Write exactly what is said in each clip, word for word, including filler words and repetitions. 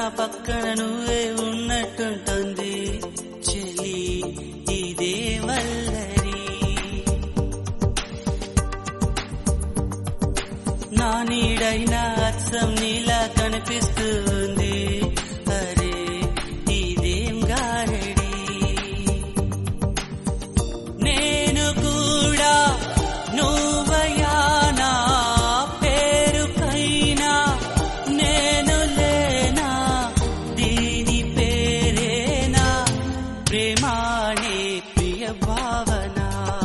పక్కన నువ్వే ఉన్నట్టుంటుంది చెలి ఇదే వల్లరి. నా నీడైనా అచ్చం నీలా కనిపిస్తుంది అరే ఇదేం గారడి. నేను కూడా నువ్వయానా పేరుకైనా నేను లేనా దీని పేరేనా ప్రేమానే ప్రియ భావన.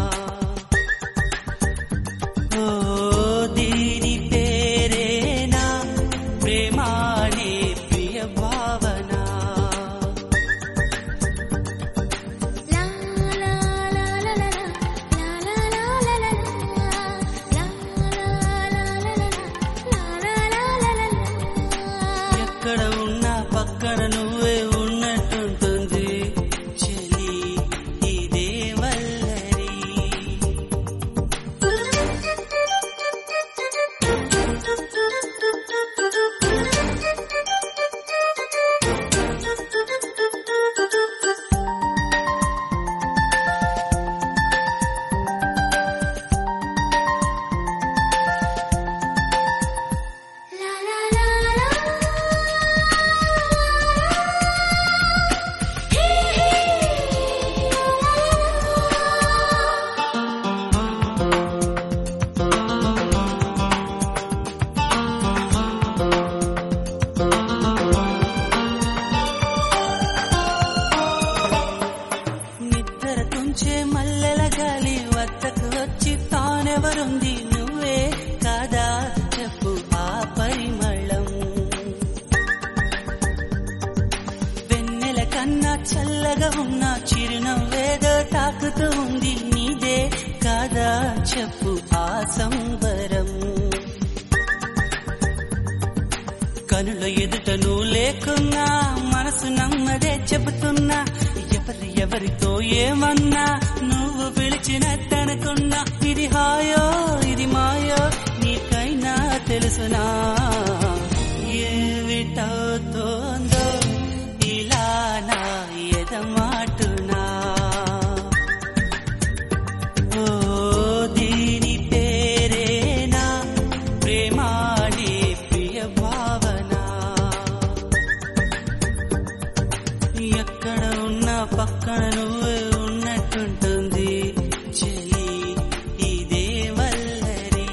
ఓ దీని పేరేనా ప్రేమానే ప్రియ భావన. ఎక్కడ ఉన్నా పక్కన నువ్వే ఉన్నట్టుంటుంది చెలి ఇదే వల్లరి. నిద్ర తుంచే మల్లెల గాలి వద్దకు వచ్చి తానెవరుంది నువ్వే కాదా చెప్పు ఆ పరిమళం. వెన్నెల కన్నా చల్లగా ఉన్న చిరునవ్వేదో తాకుతూ ఉంది నీదే కాదా చెప్పు ఆ సంబరం. కనుల ఎదుట నువ్వు లేకున్నా మనసు నమ్మదే చెబుతున్నా ఎవరి ఎవరితో ఏమన్నా నువ్వు పిలిచినట్టనుకున్నా. ఇది హాయో ఇది మాయో నీకైనా తెలుసునా ఏమిటవుతోందో ఇలా నా ఎదమాటునా. ఓ దీని పేరేనా ప్రేమానే ప్రియ భావన. ఎక్కడ ఉన్నా పక్కన నువ్వే ఉన్నట్టుంటుంది చెలి ఇదే వల్లరి.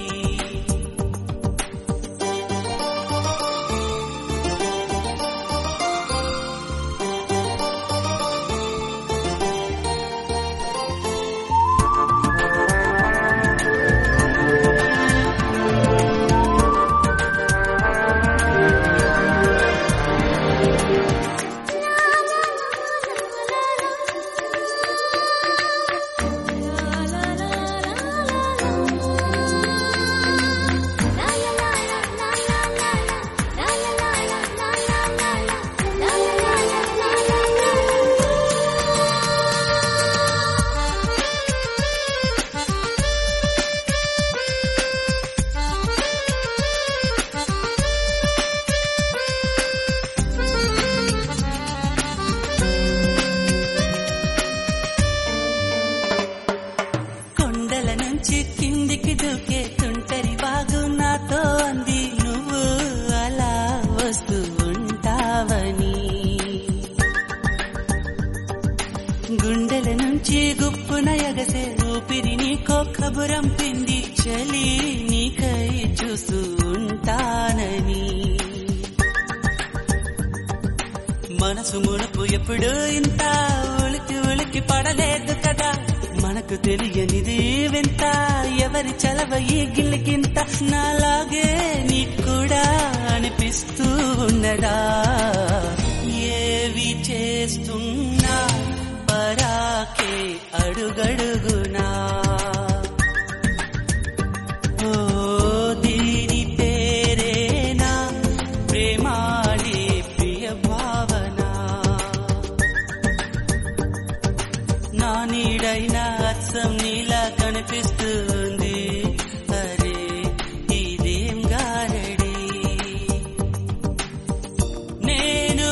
కొండల నుంచి కిందికి దూకే తుంటరి బాగు నాతో అంది నువ్వు అలా వస్తూ ఉంటావని. గుండెల నుంచి గుప్పున ఎగసే ఊపిరి నీకో కబురంపింది చలి నీకై చూస్తూ ఉంటానని. మనసు మునుపు ఎప్పుడు ఇంత ఉలికి ఉలికి పడలేదు కదా మనకు తెలియనిది వింత ఎవరి చలవ ఈ గిల్లికింత. నాలాగే నీకు కూడా అనిపిస్తూ ఉన్నదా ఏవి చేస్తున్నా పరాకే అడుగడుగునా. ఓ దీని పేరేనా ప్రేమానే ప్రియ భావన. నా నీడైనా అచ్చం నీలా కనిపిస్తుంది అరే ఇదేం గారడి. నేను